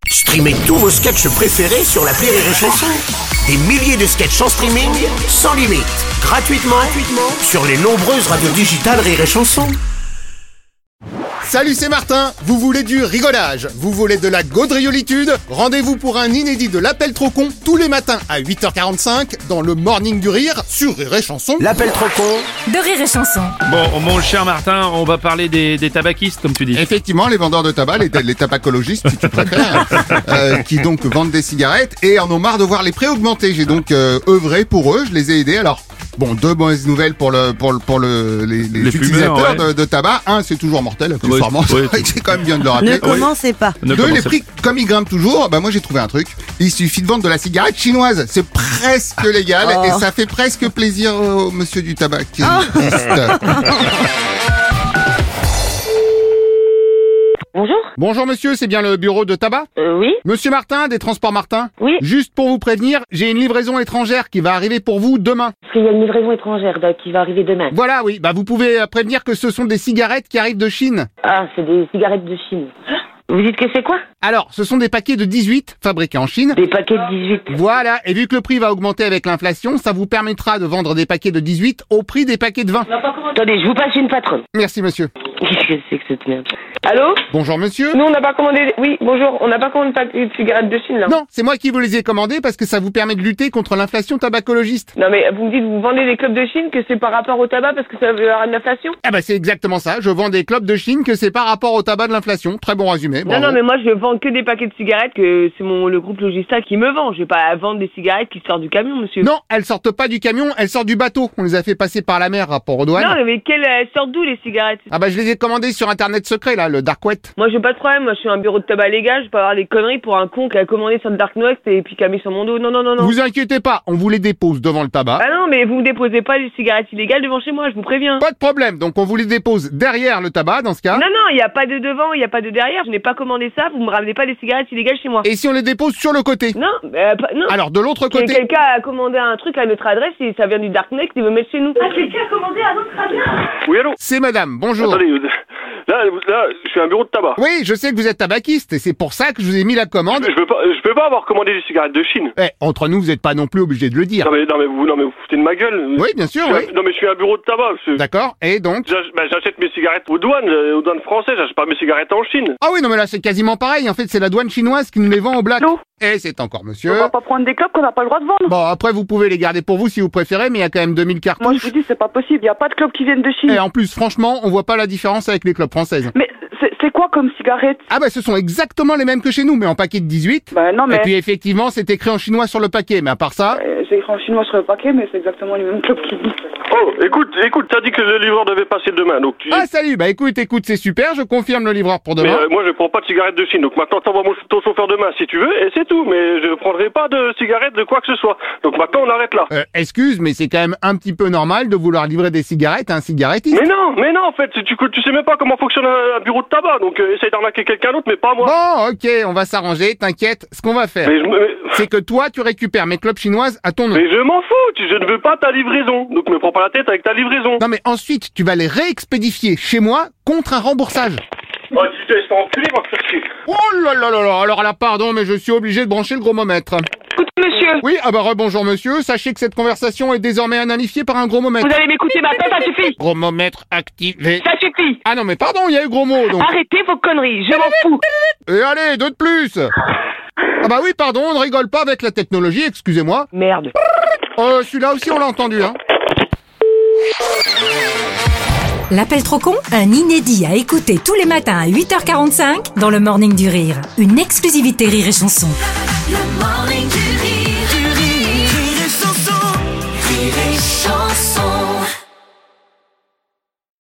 Streamez tous vos sketchs préférés sur l'appli Rire et Chanson. Des milliers de sketchs en streaming, sans limite, gratuitement sur les nombreuses radios digitales Rire et Chanson. Salut, c'est Martin. Vous voulez du rigolage, vous voulez de la gaudriolitude? Rendez-vous pour un inédit de l'Appel trop con tous les matins à 8h45 dans le Morning du Rire sur Rire et Chanson. L'appel trop con de Rire et Chanson. Bon, mon cher Martin, on va parler des tabaquistes, comme tu dis. Effectivement, les vendeurs de tabac, les tabacologistes, si tu préfères, qui donc vendent des cigarettes et en ont marre de voir les prix augmenter. J'ai donc œuvré pour eux, je les ai aidés. Alors, bon, deux mauvaises nouvelles pour les utilisateurs fumeurs, ouais. de tabac. Un, c'est toujours mortel, accessoirement. Ouais. C'est quand même bien de le rappeler. Ne commencez pas. Deux, les prix, comme ils grimpent toujours, moi j'ai trouvé un truc. Il suffit de vendre de la cigarette chinoise. C'est presque légal et ça fait presque plaisir au monsieur du tabac. Bonjour. Bonjour monsieur, c'est bien le bureau de tabac? Oui. Monsieur Martin, des Transports Martin? Oui. Juste pour vous prévenir, j'ai une livraison étrangère qui va arriver pour vous demain. Parce qu'il y a une livraison étrangère qui va arriver demain. Voilà, oui. Vous pouvez prévenir que ce sont des cigarettes qui arrivent de Chine. Ah, c'est des cigarettes de Chine. Vous dites que c'est quoi? Alors, ce sont des paquets de 18 fabriqués en Chine. Des paquets de 18. Voilà, et vu que le prix va augmenter avec l'inflation, ça vous permettra de vendre des paquets de 18 au prix des paquets de 20. Attendez, je vous passe une patronne. Merci monsieur. Qu'est-ce que c'est que cette merde? Allô? Bonjour monsieur. Nous, on n'a pas commandé... Oui, bonjour. On n'a pas commandé de paquet de cigarettes de Chine, là. Non, c'est moi qui vous les ai commandés parce que ça vous permet de lutter contre l'inflation tabacologiste. Non, mais vous me dites, vous vendez des clubs de Chine, que c'est par rapport au tabac parce que ça veut avoir une inflation? Ah c'est exactement ça. Je vends des clopes de Chine que c'est par rapport au tabac de l'inflation. Très bon résumé. Bravo. Non, mais moi, je vends que des paquets de cigarettes, que c'est le groupe Logista qui me vend. Je vais pas vendre des cigarettes qui sortent du camion, monsieur. Non, elles sortent pas du camion, elles sortent du bateau. On les a fait passer par la mer, rapport aux douanes. Non, mais elles sortent d'où, les cigarettes? Je les ai commandées sur Internet secret, là, le Dark Web. Moi, j'ai pas de problème. Moi, je suis un bureau de tabac légal. Je peux avoir des conneries pour un con qui a commandé sur le Dark Web et puis qui a mis sur mon dos. Non. Vous inquiétez pas, on vous les dépose devant le tabac. Ah non, mais vous déposez pas des cigarettes illégales devant chez moi, je vous préviens. Pas de problème, donc on vous les dépose derrière le tabac, dans ce cas. Non, il n'y a pas de devant, il n'y a pas de derrière. Je n'ai pas commandé ça. Vous me ramenez pas des cigarettes illégales chez moi. Et si on les dépose sur le côté? Non. Alors, de l'autre côté. Quelqu'un a commandé un truc à notre adresse et ça vient du Darknet, il veut mettre chez nous. Ah, quelqu'un a commandé à notre adresse? Oui, allô? C'est madame, bonjour. Attendez, là, je suis un bureau de tabac. Oui, je sais que vous êtes tabaquiste et c'est pour ça que je vous ai mis la commande. Je peux pas avoir commandé des cigarettes de Chine. Entre nous, vous n'êtes pas non plus obligé de le dire. Non mais vous foutez de ma gueule. Oui, bien sûr, oui. Non mais je suis un bureau de tabac. D'accord, et donc? J'achète mes cigarettes aux douanes françaises, j'achète pas mes cigarettes en Chine. Ah oui, non mais là c'est quasiment pareil, en fait c'est la douane chinoise qui nous les vend au black. Allô? Et c'est encore monsieur. On va pas prendre des clopes qu'on n'a pas le droit de vendre. Bon, après vous pouvez les garder pour vous si vous préférez, mais il y a quand même 2000 cartouches. Moi je vous dis, c'est pas possible, il y a pas de clopes qui viennent de Chine. Et en plus, franchement, on voit pas la différence avec les clopes françaises. Mais c'est quoi comme cigarette? Ce sont exactement les mêmes que chez nous, mais en paquet de 18. Non mais... Et puis effectivement, c'est écrit en chinois sur le paquet, mais à part ça... c'est écrit en chinois sur le paquet, mais c'est exactement les mêmes clopes qui disent. Oh, écoute, t'as dit que le livreur devait passer demain, donc tu... Ah salut, écoute, c'est super, je confirme le livreur pour demain. Mais moi je prends pas de cigarettes de Chine, donc maintenant t'envoies ton chauffeur demain si tu veux, et c'est tout, mais je prendrai pas de cigarettes de quoi que ce soit. Donc maintenant on arrête là. Excuse, mais c'est quand même un petit peu normal de vouloir livrer des cigarettes à un cigarettiste. Mais non, en fait, tu sais même pas comment fonctionne un bureau de tabac, donc essaye d'arnaquer quelqu'un d'autre, mais pas moi. Bon, ok, on va s'arranger, t'inquiète. Ce qu'on va faire, c'est que toi, tu récupères mes clopes chinoises à ton nom. Mais je m'en fous, je ne veux pas ta livraison, donc me prends pas la tête avec ta livraison. Non mais ensuite, tu vas les réexpédifier chez moi contre un remboursage. Oh, tu te laisses pas enculer, va te faire chier. Oh là là là là, alors là, pardon, mais je suis obligé de brancher le gromomètre. Écoutez, monsieur. Oui, rebonjour monsieur, sachez que cette conversation est désormais analysifiée par un gromomètre. Vous allez m'écouter maintenant, ça suffit. Gromomètre activé. Ça suffit. Ah non mais pardon, il y a eu gros mot donc. Arrêtez vos conneries, je m'en fous. Et allez, deux de plus. Oui, pardon, on ne rigole pas avec la technologie, excusez-moi. Merde. Celui-là aussi on l'a entendu, hein. L'appel trop con, un inédit à écouter tous les matins à 8h45 dans le Morning du Rire. Une exclusivité Rire et Chanson. Le Morning du